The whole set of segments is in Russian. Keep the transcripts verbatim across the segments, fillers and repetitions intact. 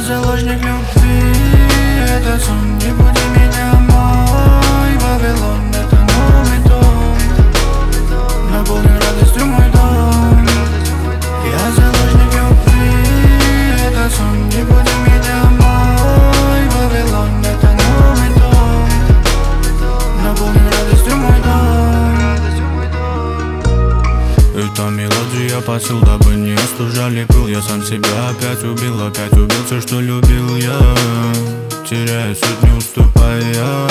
заложник любви, это сон, не буди меня, мой Вавилон, это новый дом, наполнен радостью мой дом. Я заложник любви, это сон, не буди меня, мой Вавилон, это новый дом, наполнен радостью мой дом. Это мелодия, посыл, дабы не остужали пыл. Я сам себя опять убил, опять убил все, что любил я, теряя суть, не уступая.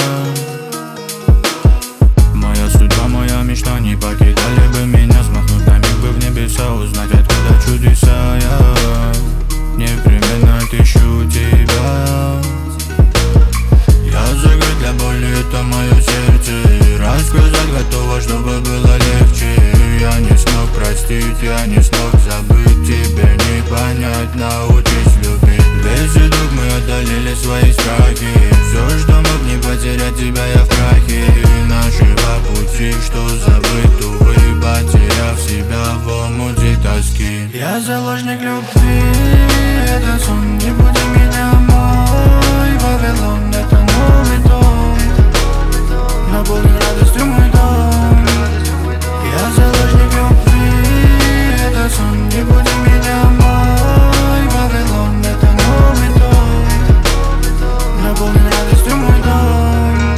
Моя судьба, моя мечта, не покидали бы меня. Взмахнуть на миг бы в небеса, узнать, откуда чудеса я непременно отыщу тебя. Я закрыт для боли, это мое сердце, рассказать готово, чтобы было легче. Я не смог простить, я не смог забыть, тебе не понять, научись любить. Весь идут, мы одолели свои страхи, все, что мог не потерять тебя, я в крахе. Нашего пути, что забыть, увы, потеряв себя в омуте тоски. Я заложник любви, это сон, не буди меня, мой Вавилон, это новый дом, наполнен радостью мой дом. Я заложник любви, это сон, не буди меня, мой Вавилон, это новый дом, наполнен радостью мой дом.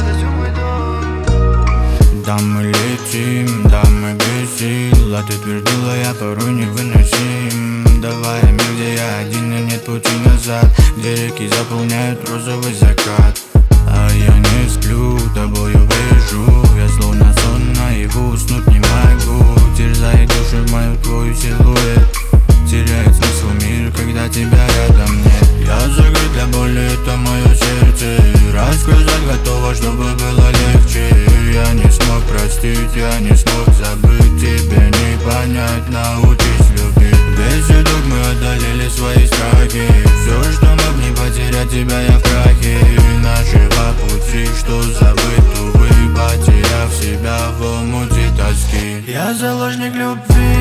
Да, мы летим, да, мы без сил, а ты твердила, я порой невыносим. Давай мир, где я один и нет пути назад, где реки заполняют розовый закат. А я не сплю, тобою вижу, я словно сон наяву, уснуть не могу. Терзает душу мою твой силуэт, теряет смысл мир, когда тебя рядом нет. Я закрыт для боли, это мое сердце, рассказать готово, чтобы было легче. Я не смог простить, я не смог забыть, тебе не понять, научись любить. Весь идут, мы одолели свои страхи, все, что мог не потерять тебя, я в крахе. Нашего пути, что забыть, увы, потеряв себя в омуте тоски. Я заложник любви,